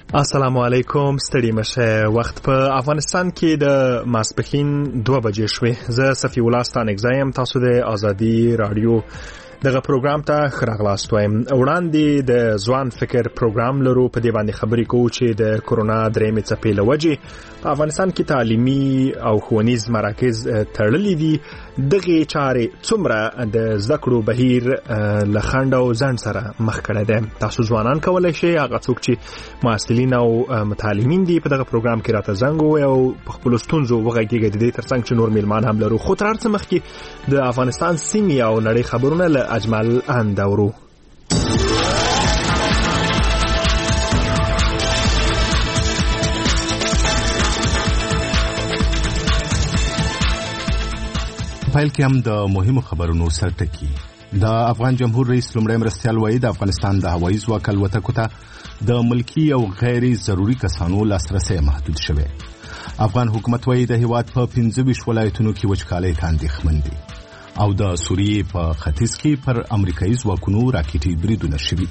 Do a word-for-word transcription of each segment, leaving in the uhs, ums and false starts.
السلام علیکم، ستړي مشه. وخت په افغانستان کې د ماسپښین دوه بجې شوې. زه صفی الله ستانکزی یم. تاسو د ازادي رادیو دغه پروګرام ته ښه راغلاست وایم. وړاندې د ځوان فکر پروګرام لرو. په دې باندې خبرې کوو چې د کورونا درېیمې څپې له وجې په افغانستان کې تعلیمي او ښوونیز مراکز تړلي دي. دغه چارې څومره د زده کړو بهیر له خنډ او ځنډ سره مخ کړی دی. تاسو ځوانان کولی شئ هغه څوک چې محصلین او متعلمین دي په دغه پروګرام کې راته زنګ ووهئ او په خپلو ستونزو وغږیږئ. د دې ترڅنګ چې نور میلمان هم لرو. خو تر هر څه مخکې د افغانستان سیمې او نړۍ خبرونه له اجمل اندورو. پایل کې هم د مهمو خبرونو سرټکی. د افغان جمهور رئیس لومړی مرستیال وایي د افغانستان د هوایي ځواک الوتکو ته د ملکی او غیر ضروري کسانو لاسرسی محدود شوی. افغان حکومت وایي د هیواد په پنځه ویشت ولایتونو کې وچکالۍ ته اندېښمن دي او د سوریې په ختیځ کې پر امریکایي ځواکونو راکټي بریدونه شوي.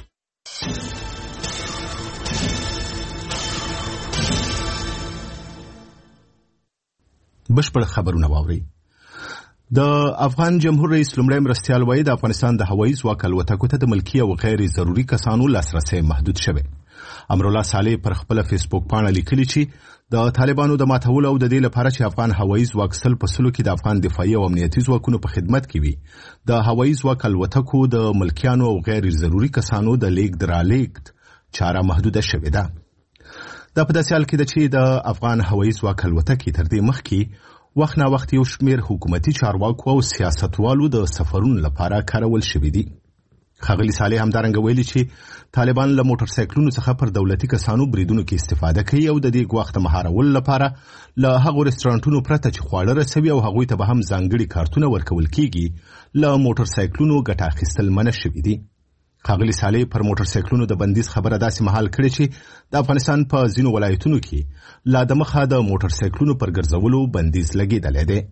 بشپړ خبرونه واورئ. د افغان جمهور رئیس لومړی مرستیال وایي د افغانستان د هوایي ځواک الوتکو ته د ملکی او غیر ضروري کسانو لاسرسی محدود شوی. امرالله صالح پر خپل فیسبوک پاڼه لیکلي چې د طالبانو د ماتولو او د دې لپاره چې افغان هوایي ځواک سل په سلو کې د افغان دفاعي او امنیتي ځواکونو په خدمت کې وي، د هوایي ځواک الوتکو د ملکیانو او غیر ضروري کسانو د لیږد رالېږد چاره محدوده شوې ده. دا په داسې حال کې ده چې د افغان هوایي ځواک الوتکې تر دې مخکې وخت نا وخت یو شمېر حکومتي چارواکو او سیاستوالو د سفرونو لپاره کارول شوي دي. ښاغلي صالح همدارنګه ویلي چې طالبان له موټر سایکلونو څخه پر دولتي کسانو بریدونو کې استفاده کوي او د دې ګواښ د مهارولو لپاره له هغو رستورانټونو پرته چې خواړه رسوي او هغوی ته به هم ځانګړي کارتونه ورکول کیږي له موټر سایکلونو ګټه اخیستل منع شوي دي. ښاغلي صالح پر موټر سایکلونو د بندیز خبره داسې مهال کړې چې د افغانستان په ځینو ولایتونو کې لا د مخه د موټر سایکلونو پر ګرځولو بندیز لګېدلی دی.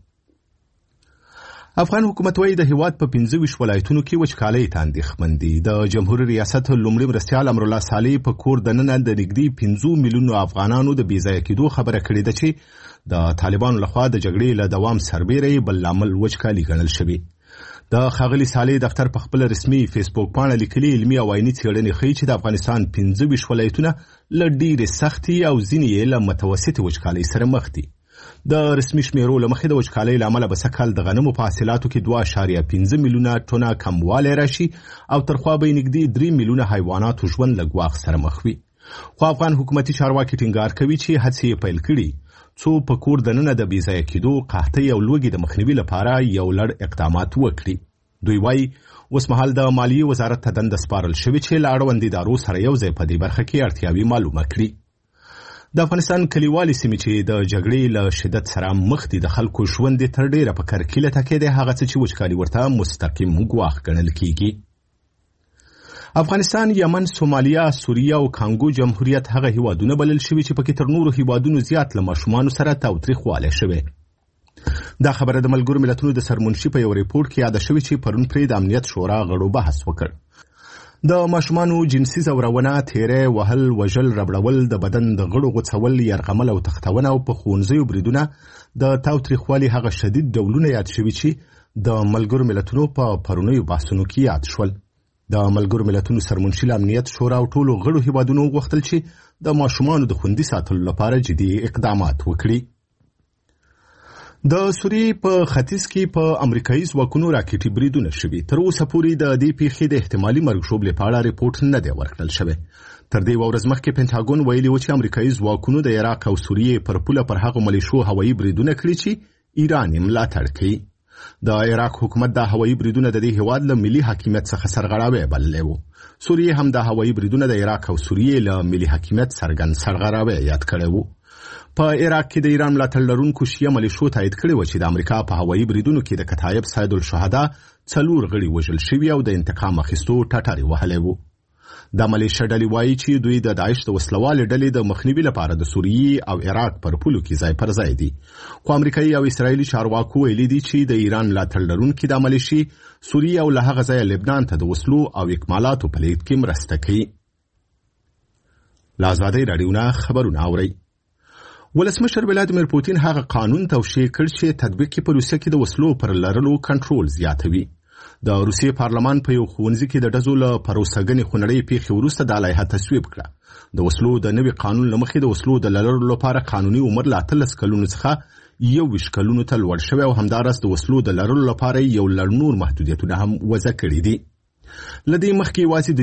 افغان حکومت وایي د هیواد په پنځه ویشت ولایتونو کې وچکالۍ ته اندېښمن دي. د جمهوریت ریاست لومړي مرستیال امرالله صالح په کور دننه د نږدې پنځو میلیونو افغانانو د بې ځایه کېدو خبره کړې ده چې د طالبانو لخوا د جګړې له دوام سربیره بل لامل وچکالي ګڼل شوی. د ښاغلي صالح دفتر په خپل رسمي فیسبوک پاڼه لیکلي علمي او عیني څېړنې ښیي چې د افغانستان پنځه ویشت ولایتونه له ډېرې سختې او ځینې یې له متوسطې وچکالۍ سره مخ دي. د رسمي شمیرو له مخې د وچکالۍ له امله به سږکال د غنمو په حاصلاتو کې دوه اعشاریه پنځه میلیونه ټنه کموالی راشي او ترخوا به یې نږدې درې میلیونه حیواناتو ژوند له ګواښ سره مخ وي. خو افغان حکومتي چارواکي ټینګار کوي چې هڅې یې پیل کړي څو په کور دننه د بې ځایه کېدو، قحطۍ او لوږې د مخنیوي لپاره یو لړ اقدامات وکړي. دوی وایي اوس مهال د مالیې وزارت ته دنده سپارل شوې چې له اړوندو ادارو سره یو ځای په دې برخه کې اړتیاوې معلومه کړي. د افغانستان کلیوالي سیمې چې د جګړې له شدت سره مخ دي د خلکو ژوند تر ډېره په کرکیله تکیه دی، هغه څه چې وچکالي ورته مستقیم ګواښ ګڼل کیږي. افغانستان، یمن، سومالیا، سوریه او کانګو جمهوریت هغه هیوادونه بلل شوي چې پکې تر نورو هیوادونو زیات له ماشومانو سره تاوتریخوالی شوی. دا خبره د ملګرو ملتونو د سرمنشي په یو ریپورټ کې یاده شوې چې پرون پرې د امنیت شورا غړو بحث وکړ. د ماشومانو جنسي ځورونه، تیری وهل، وژل، ربړول، د بدن د غړو غوڅول، یرغمل او تختونه او په ښوونځیو بریدونه د تاوتریخوالي هغه شدید ډولونه یاد شوي چې د ملګرو ملتونو په پرونیو بحثونو کې یاد شول. د ملګرو ملتونو سرمنشي له امنیت شورا او ټولو غړو هیوادونو وغوښتل چې د ماشومانو د خوندي ساتلو لپاره جدي اقدامات وکړي. د سوریې په ختیځ کې په امریکایي ځواکونو راکټي بریدونه شوي. تر اوسه پورې د دې پیښې د احتمالي مرګ ژوبلې په اړه ریپورټ نه دی ورکړل شوی. تر دې ورځ مخکې پینټاګون ویلي و چې امریکایي ځواکونو د عراق او سوریې پر پوله پر هغو ملیشو هوایي بریدونه کړي چې ایران یې ملاتړ کوي. د عراق حکومت دا هوایي بریدونه د دې هیواد له ملي حاکمیت څخه سرغړاوی بللی و. سوریې هم دا هوایي بریدونه د عراق او سوریې له ملي حاکمیت څرګند سرغړاوی یاد کړی و. په عراق کې د ایران ملاتړ لرونکو شیعه ملیشو تایید کړی و چې د امریکا په هوایي بریدونو کې د کتایب سید الشهدا څلور غړي وژل شوي او د انتقام اخیستو ټټرې وهلی و. دا ملیشه ډلې وایي چې دوی د داعش د وسلوالې ډلې د مخنیوي لپاره د سوریې او عراق پر پولو کې ځای پر ځای دي. خو امریکایي او اسرایلي چارواکو ویلي دي چې د ایران ملاتړ لرونکي دا ملیشې سوریې او له هغه ځایه لبنان ته د وسلو او اکمالاتو په لیږد کې مرسته کوي. له ازادۍ راډیو نه خبرونه اورئ. ولسمشر ولادیمیر پوتین هغه قانون توشیح کړ چې تطبیق کې په روسیه کې د وسلو پر لرلو کنټرول زیاتوي. د روسیې پارلمان په یو ښوونځي کې د ډزو له پروسهګنې خونړۍ پیښې وروسته دا لایحه تصویب کړه. د وسلو د نوي قانون له مخې د وسلو د لرلو لپاره قانوني عمر له اتلس کلونو څخه یوویشت کلونو ته لوړ شوی او همداراز د وسلو د لرلو لپاره یو لړ نور محدودیتونه هم وضع کړي دي. له دې مخکې یوازې